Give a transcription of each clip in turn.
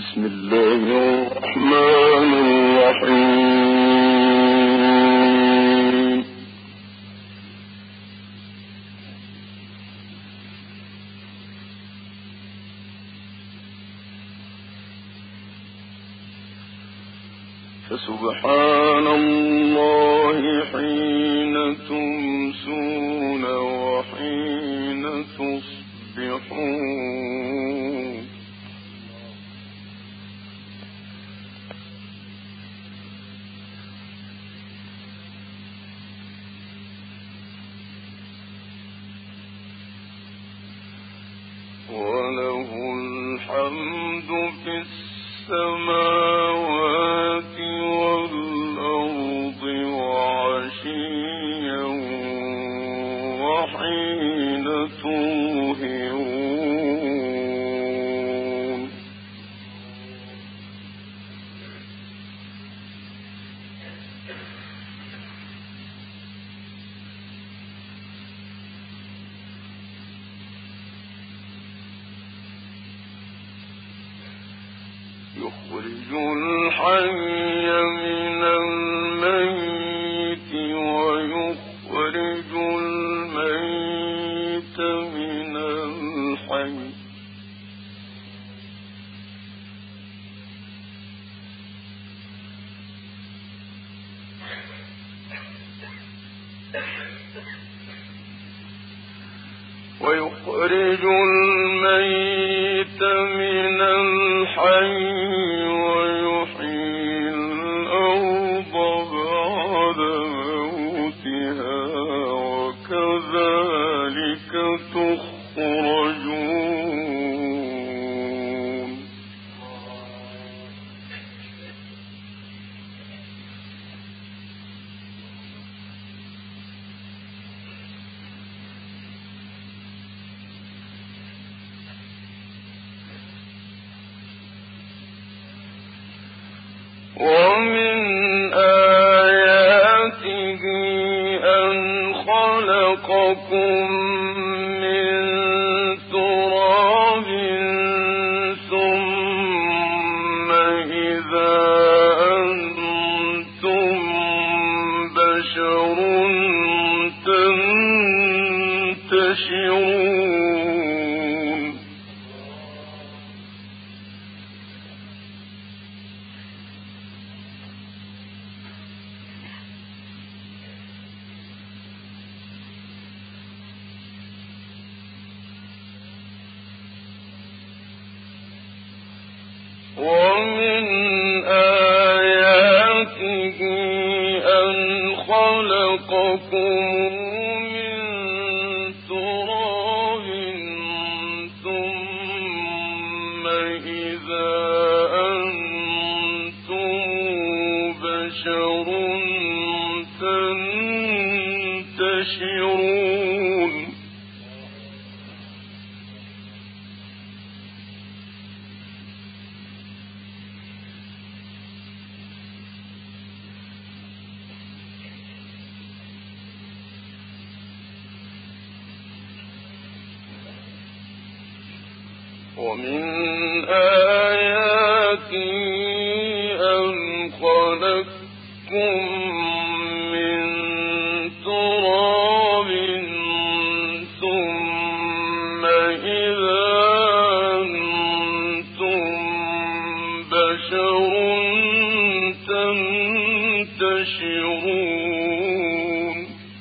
بسم الله الرحمن الرحيم. فسبحان الله حين تمسون وحين تصبحون. وله الحمد في السماوات والأرض وعشيا وحين تظهرون. يخرج الحي من الميت ويخرج الميت من الحي. ويخرج الميت من الحي ويحيي الأرض بعد موتها وكذلك تخرجون. ومن آياته أن خلقكم من تراب ثم إذا أنتم بشر تنتشرون. ومن آياته أن خلقكم من تراب ثم إذا أنتم بشر تنتشرون. ومن آياته أن خلقكم من تراب ثم إذا أنتم بشر تنتشرون.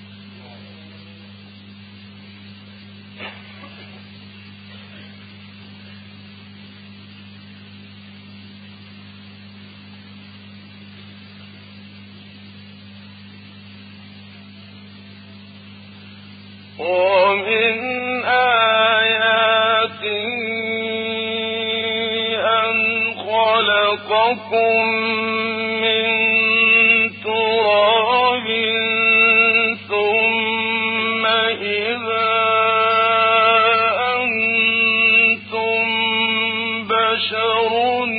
ومن آياته أن خلقكم من تراب ثم إذا أنتم بشر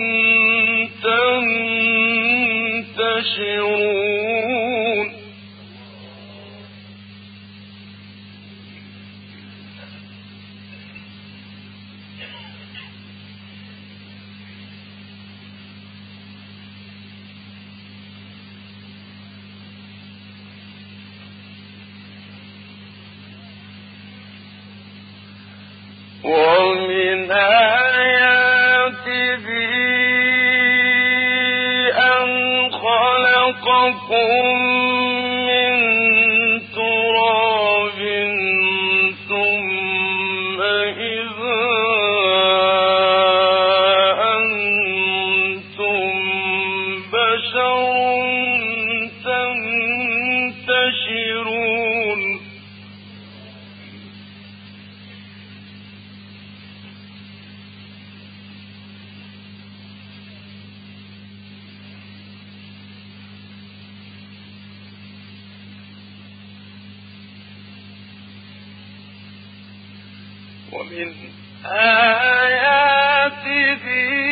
تنتشرون. ومن آياته أن خلقكم من تراب ثم إذا أنتم بشر تنتشرون ومن آياته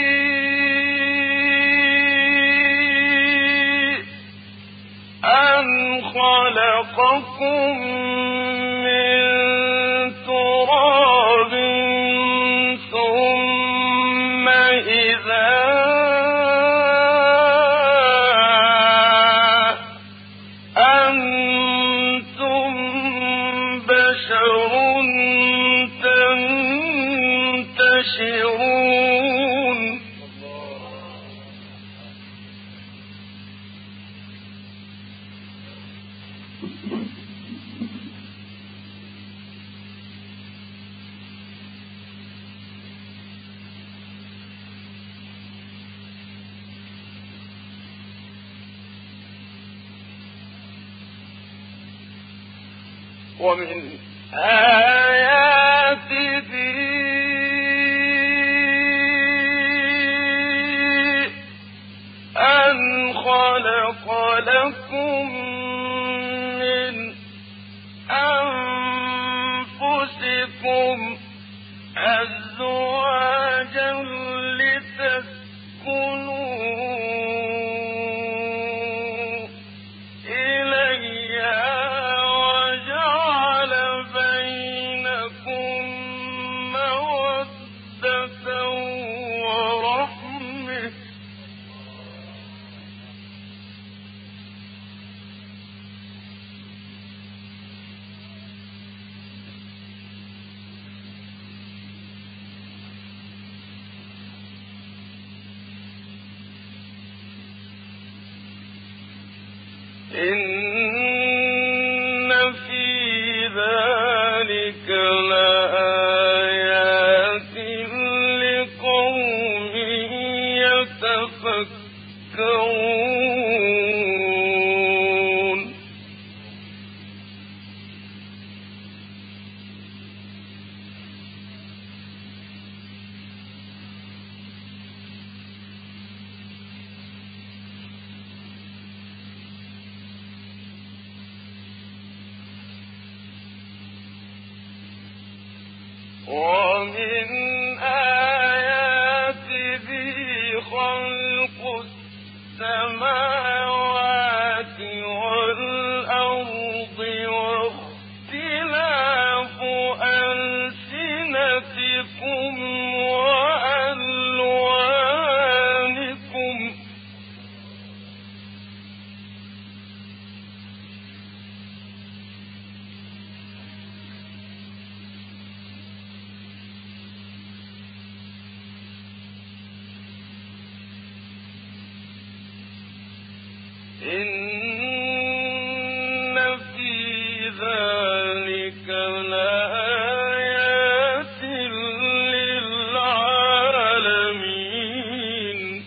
أن خلقكم من تراب ثم إذا أنتم بشر تنتشرون ومن آياته أن خلق لكم من أنفسكم أزواجا لتسكنوا إليها وجعل بينكم مودة ورحمة إن في ذلك لآيات لقوم يتفكرون ومن آياته خلق السماوات والأرض واختلاف ألسنتكم وألوانكم إن في ذلك لآيات للعالمين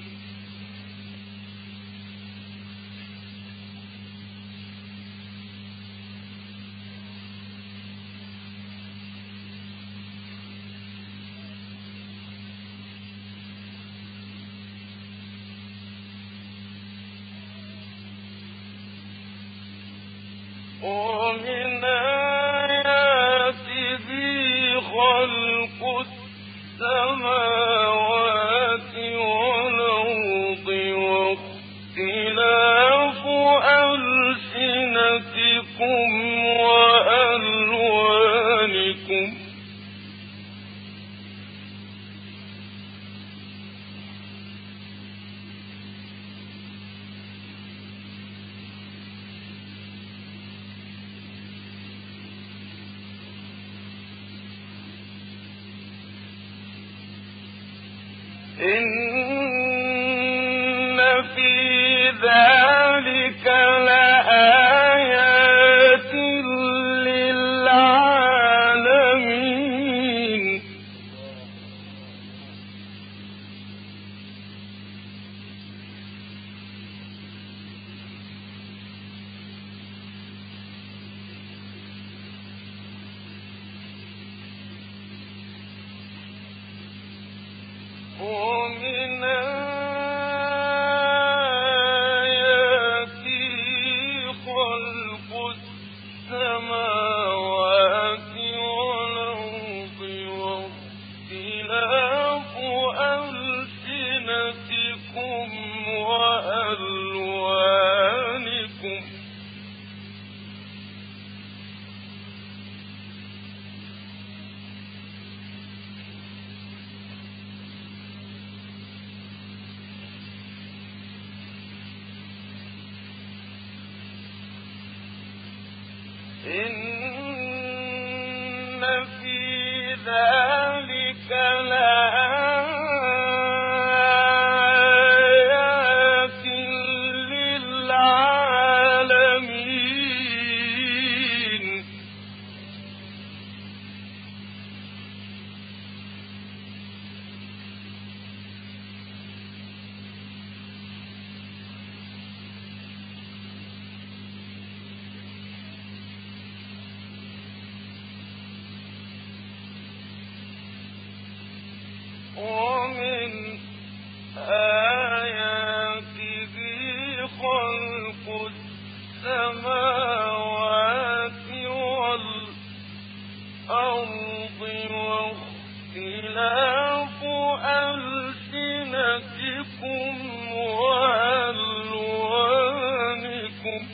ومن آياته خلق السماوات والأرض واختلاف ألسنتكم وألوانكم إن في ذلك لآيات للعالمين ومن آياته خلق السماوات والأرض واختلاف ألسنتكم وألوانكم إن في ذلك لآيات للعالمين ومن آياته خلق السماوات والأرض واختلاف ألسنتكم وألوانكم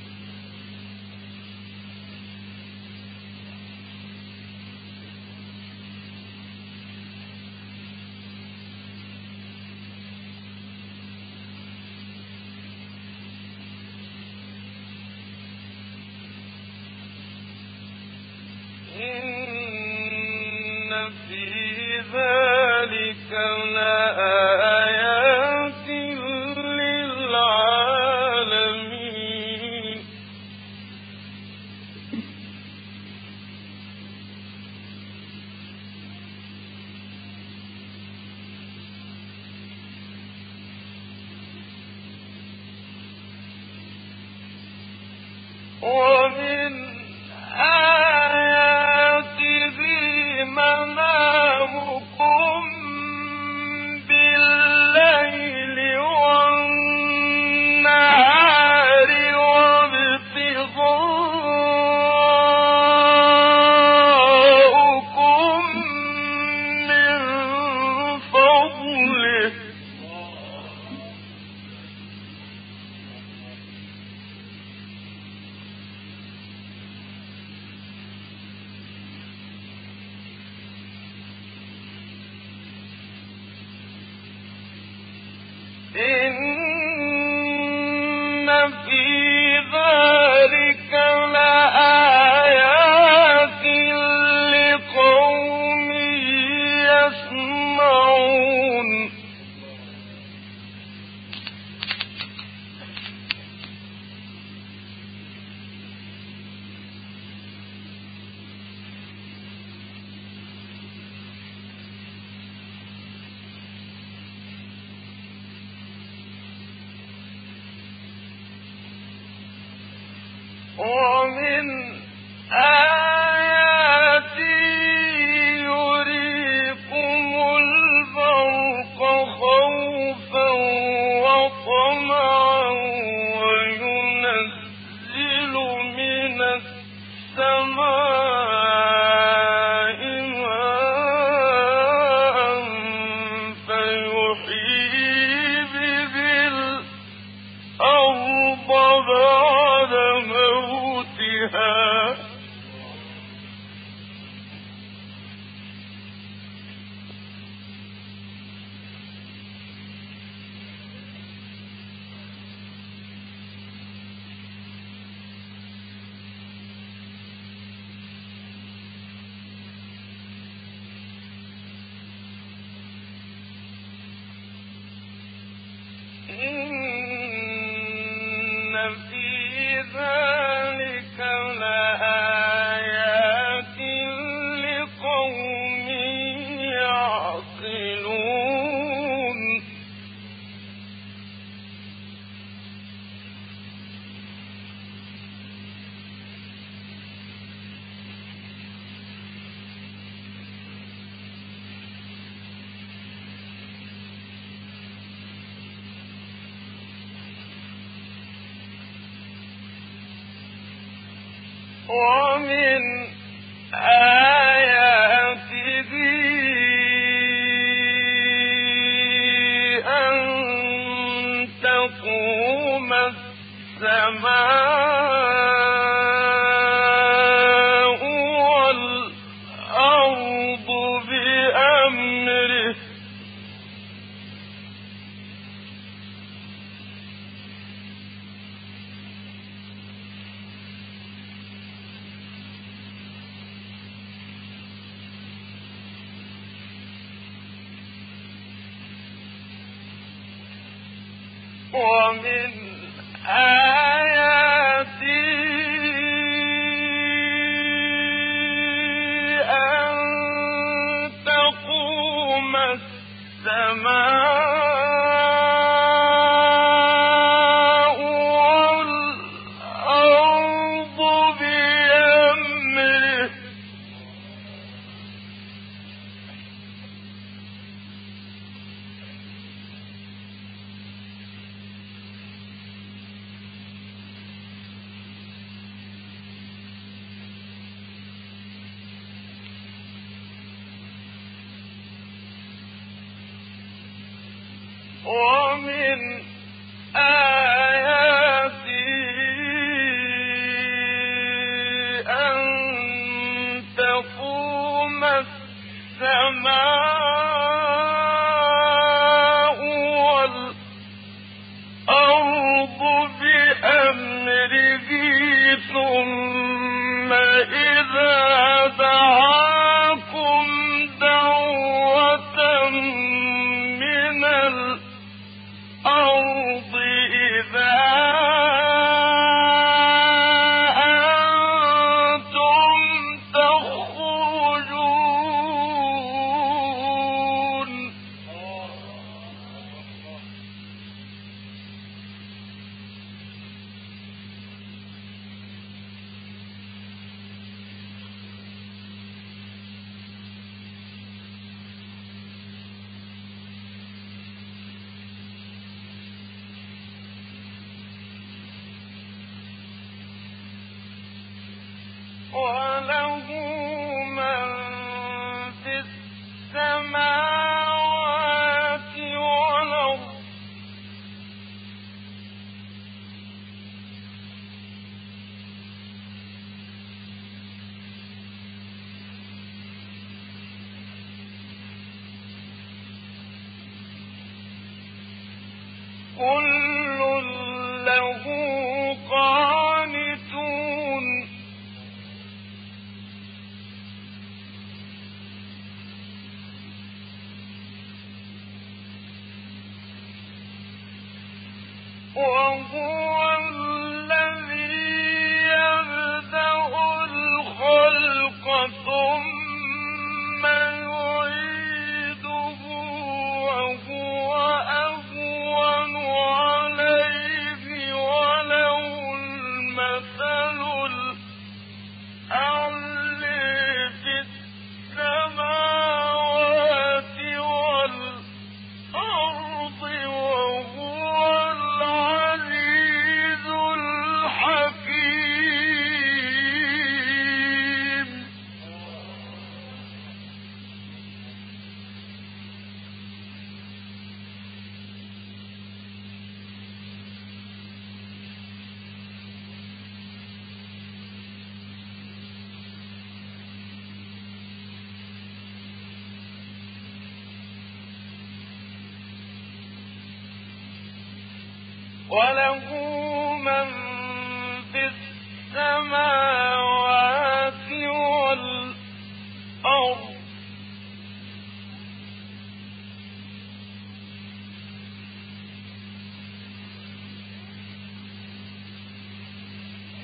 إن في ذلك لآيات للعالمين ومن آياته منامكم بالليل والنهار وابتغاؤكم من فضله إن في ذلك لآيات لقوم يسمعون ومن آياته يريكم البرق خوفا وطمعا وينزل من السماء ماء فيحيي به الأرض بعد موتها إن في ذلك لآيات لقوم يعقلون ومن آياته أن تقوم السماء والأرض بأمره ومن آياته أن تقوم السماء والأرض بأمره ومن آياته أن تقوم السماء والأرض بأمره ثم إذا دعاكم دعوة من الأرض إذا أنتم تخرجون وله من في السماوات والأرض كل له قانتون وهو الذي يبدأ الخلق ثم يعيده وهو أهون عليه وله المثل الأعلى في السماوات والأرض وهو العزيز الحكيم وله من في السماوات والأرض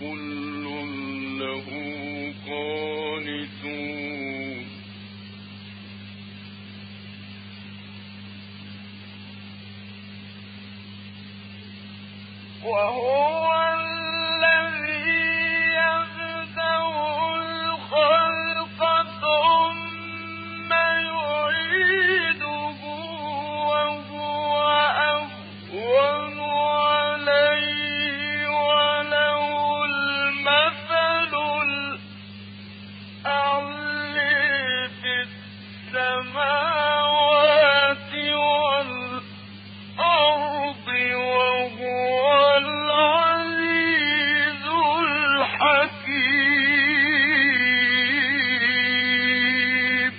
كل له قانتون وهو الذي يبدأ الخلق ثم يعيده وهو أهون عليه وله المثل الأعلى في السماوات والأرض وهو العزيز الحكيم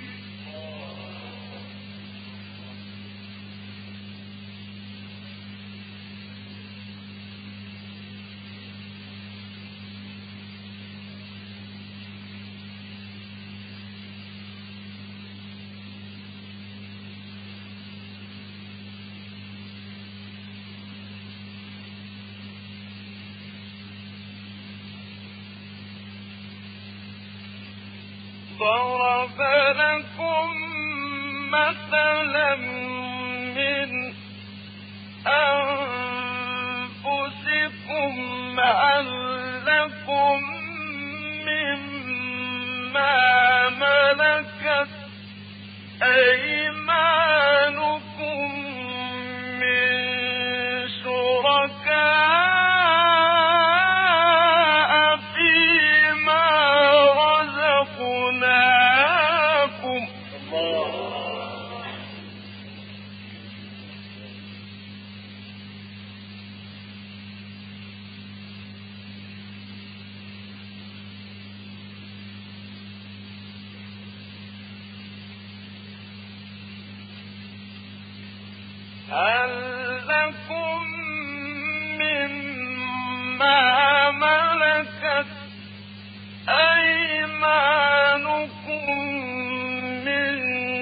ضرب لكم مثلا من أنفسكم هل لكم مما ملكت أيمانكم من شركاء فيما رزقناكم هل لكم مما ملكت أيمانكم من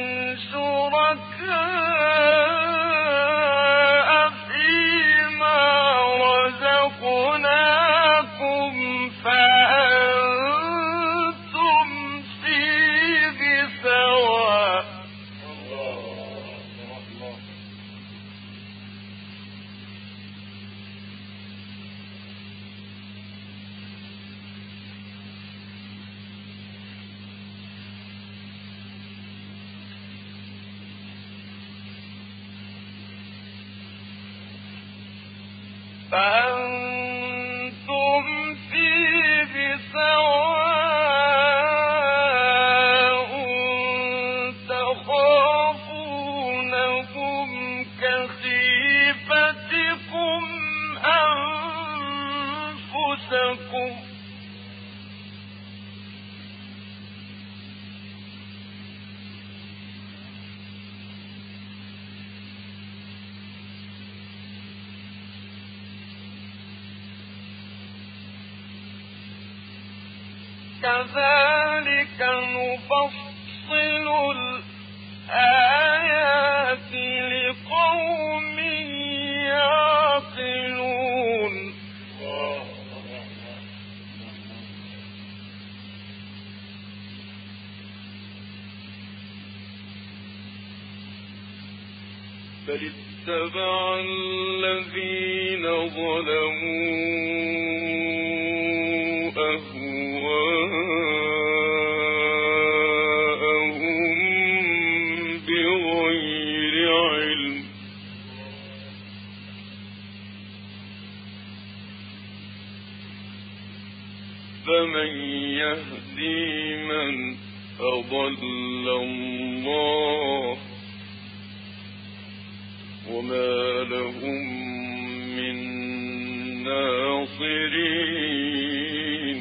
شركاء فيما رزقناكم فأنتم فيه سواء فأنتم فيه سواء تخافونهم كخيفتكم أنفسكم كذلك نفصل الآيات لقوم يعقلون بل اتبع الذين ظلموا أهواءهم بغير علم فمن يهدي من أضل الله وما لهم من ناصرين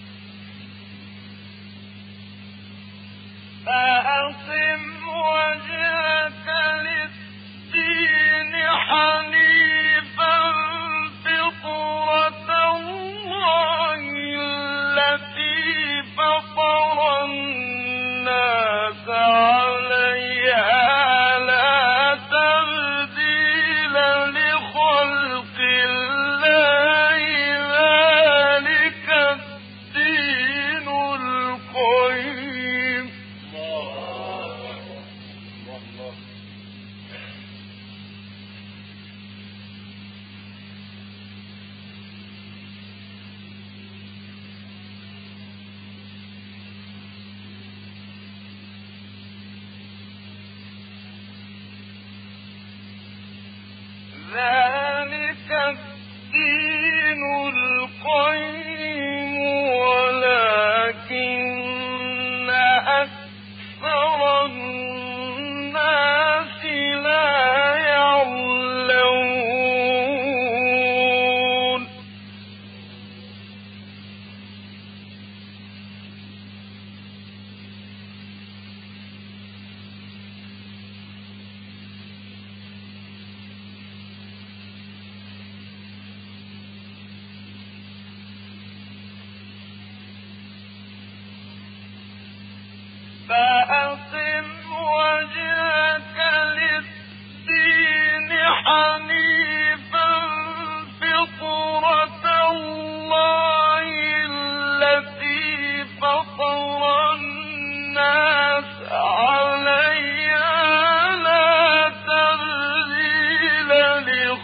فأقم وجهك للدين حنيفا فطرة الله التي فطر الناس عليها لخلق الله ذلك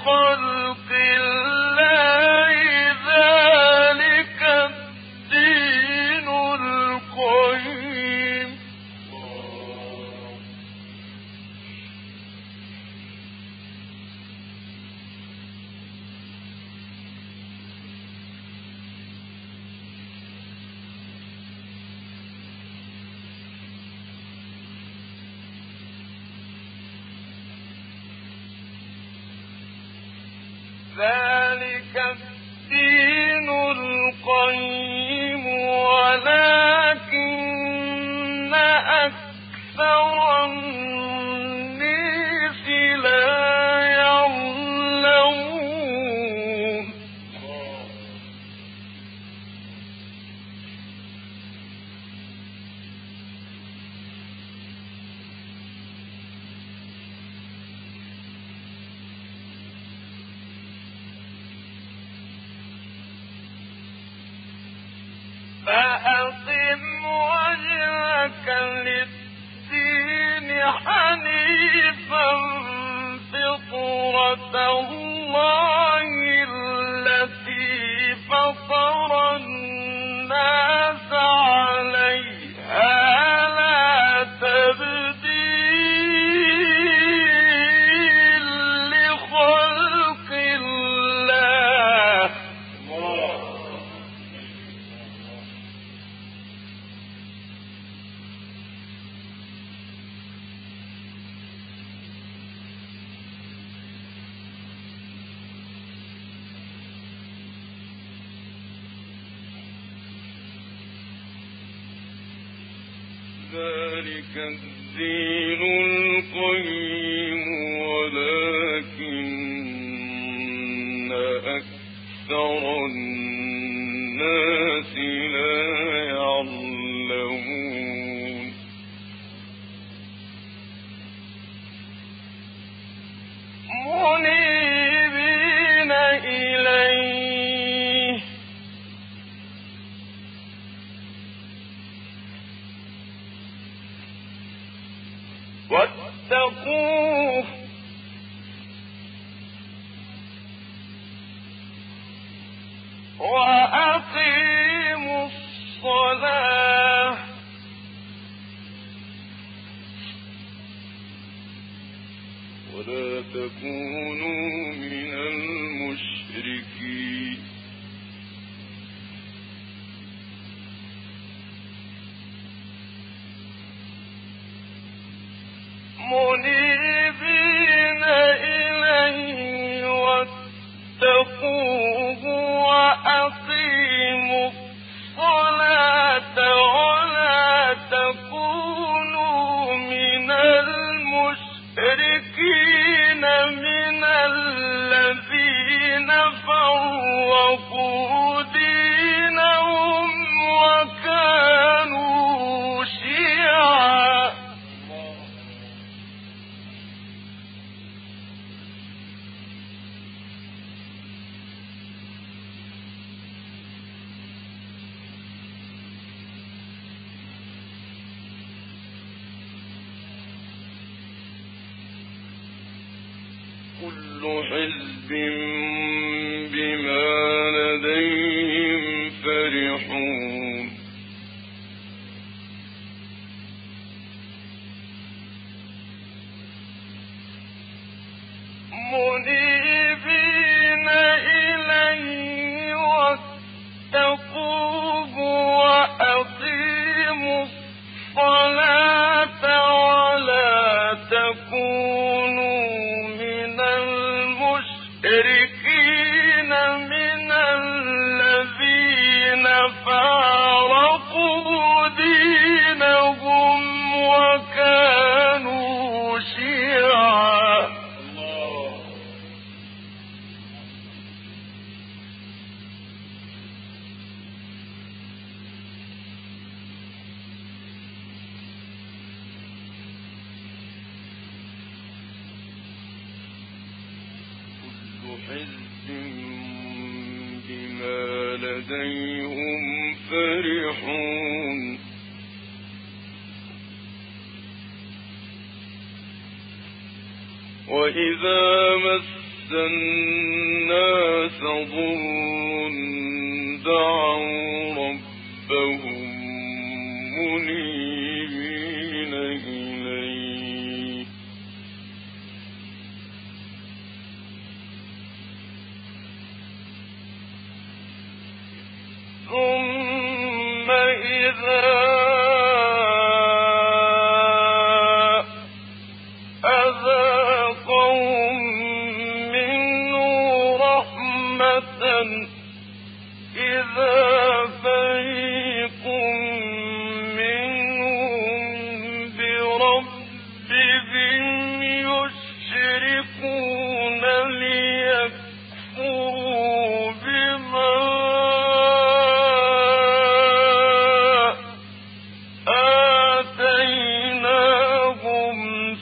لخلق الله ذلك الدين القيم ذلك الدين القيم ولكن أكثر الناس لا يعلمون فأقم وجهك للدين حنيفا فطرة الله التي فطر الناس عليها لا تبديل لخلق الله ذلك الدين القيم ولكن أكثر الناس لا يعلمون منيبين إليه واتقوه وأقيموا الصلاة ولا تكونوا من المشركين منيبين إليه واتقوه وأقيموا الصلاة ولا تكونوا من المشركين من الذين فرقوا دينهم وكانوا شيعا كل حزب بما لديهم فرحون منيبين إليه واتقوه وأقيموا الصلاة ولا تكونوا من المشركين من الذين فارقوا دينهم وكانوا شيعا حزب بما لديهم فرحون وإذا مس الناس ضر دعوا ربهم منيبين إليه ثم إذا أذاقهم منه رحمة إذا فريق منهم بربهم يشركون ليكفروا بما آتيناهم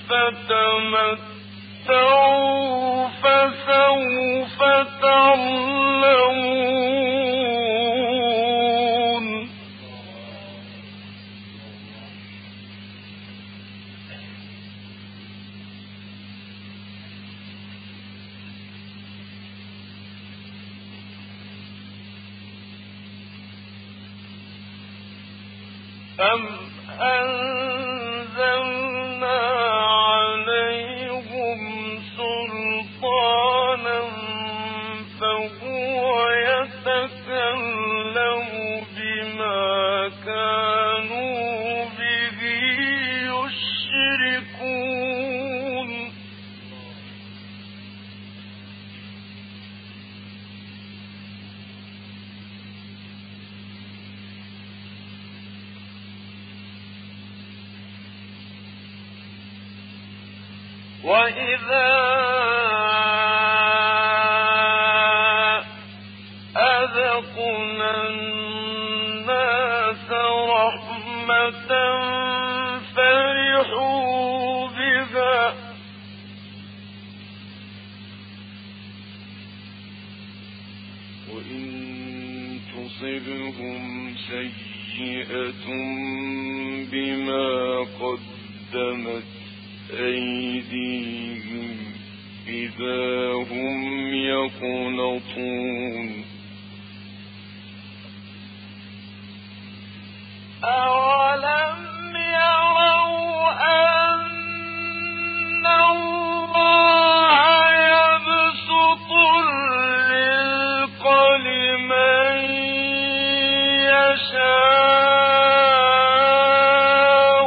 فتمتعوا فسوف تعلمون أم أنزلنا عليهم سلطانا فهو يتكلم بما كانوا به يشركون وإذا أذقنا الناس رحمة فرحوا بها وإن تصبهم سيئة بما قدمت أيديهم إذا هم يقنطون أولم يروا أن الله يبسط الرزق لمن يشاء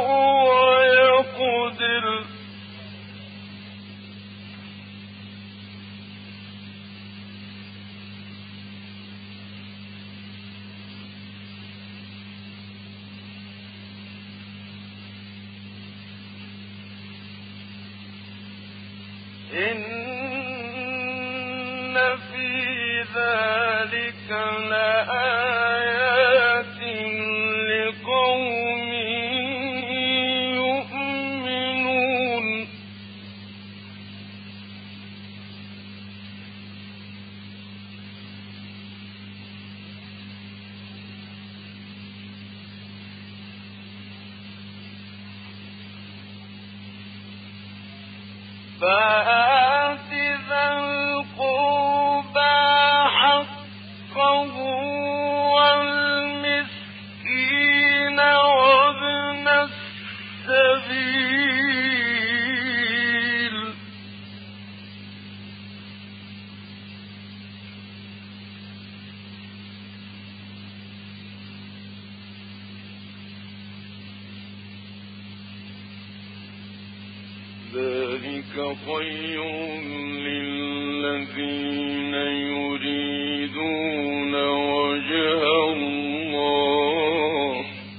ويقدر إن في ذلك لآيات لقوم يؤمنون فآت ذا القربى حقه والمسكين وابن السبيل ذلك خير للذين يريدون وجه الله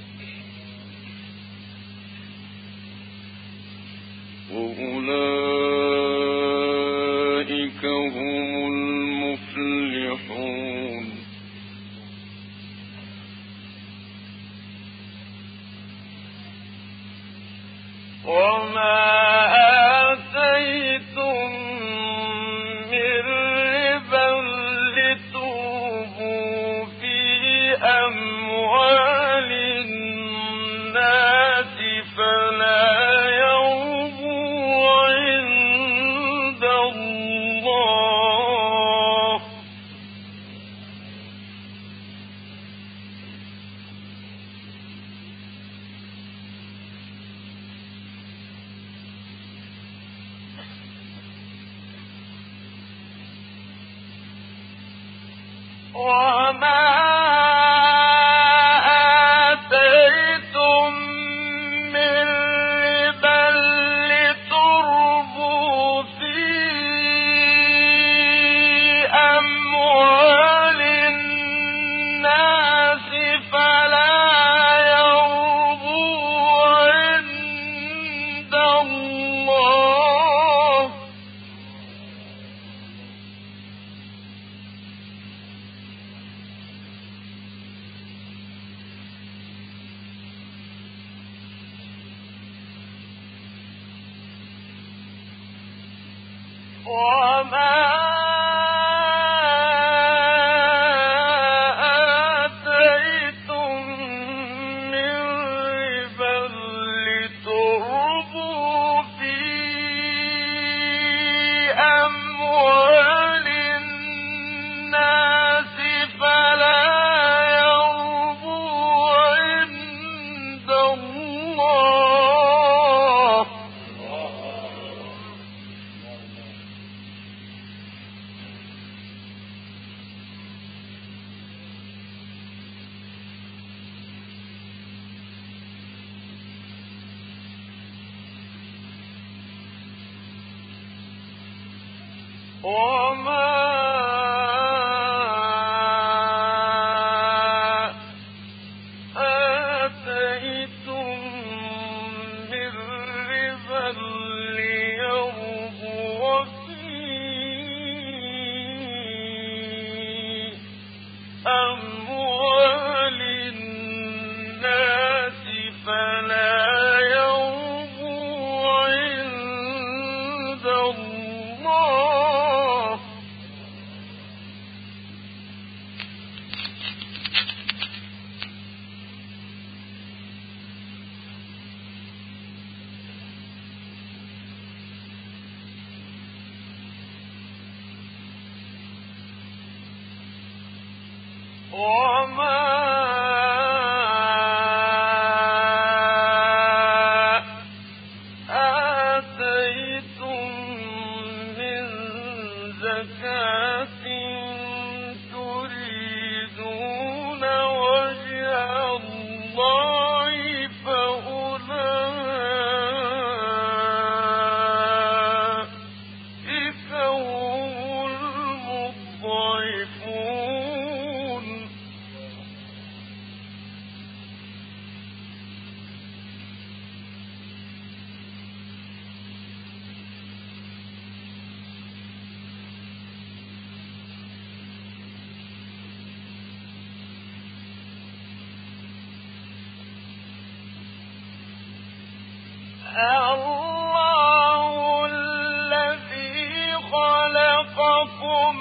وأولئك هم المفلحون وما آتيتم من ربا لتربوا في أموال الناس فلا يربو عند الله الله الذي خلقكم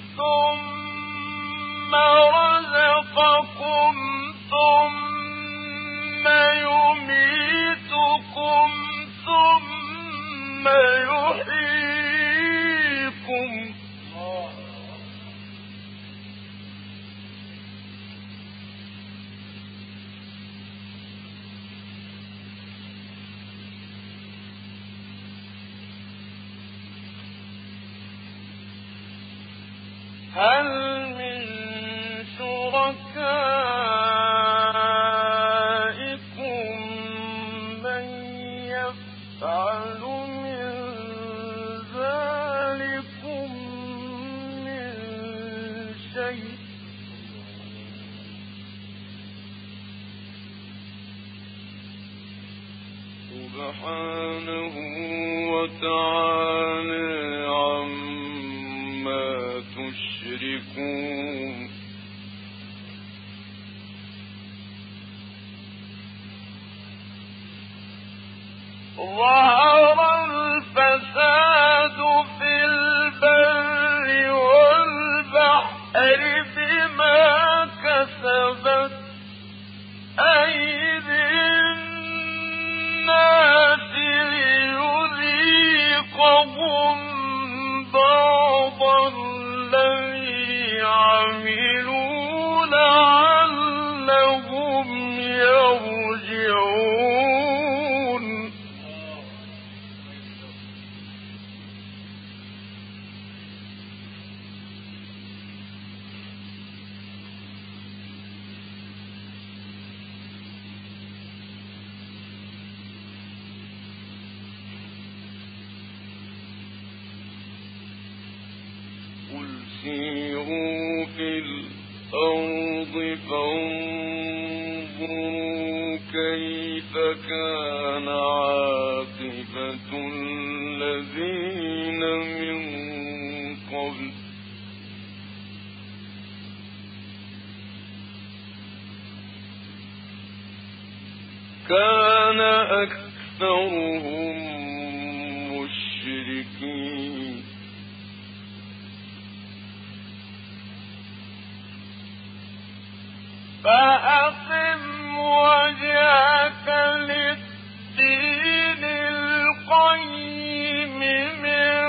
ثم رزقكم ثم يميتكم ثم يحييكم هل من شركائكم من يفعل من ذلكم من شيء سبحانه وتعالى عما تشركون ظهر الفساد في البر والبحر بما كسبت أيدي الناس ليذيقهم بعض الذي عملوا لعلهم يرجعون سيروا في الأرض فانظروا كيف كان عاقبة الذين من قبل كان أكثرهم مشركين فأقم وجهك للدين القيم من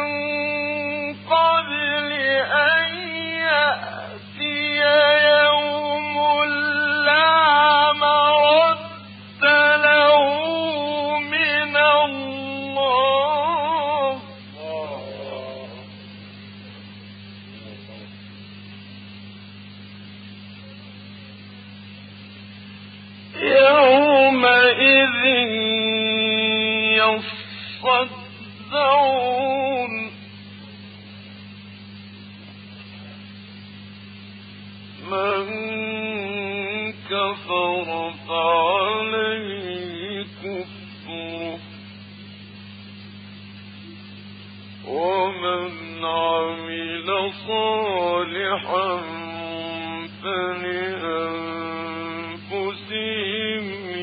قبل أن يأتي يوم لا مرد له من الله يومئذ يصدعون من كفر فعليه كفره ومن عمل صالحا فلأنفسهم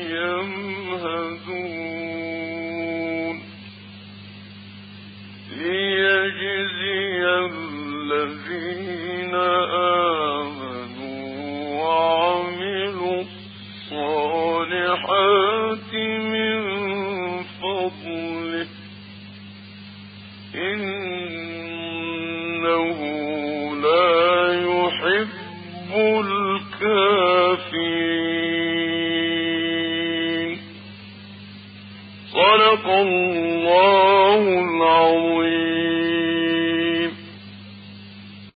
يمهدون ليجزي الذين آمنوا وعملوا الصالحات من فضله إنه لا يحب الكافرين. صدق الله العظيم.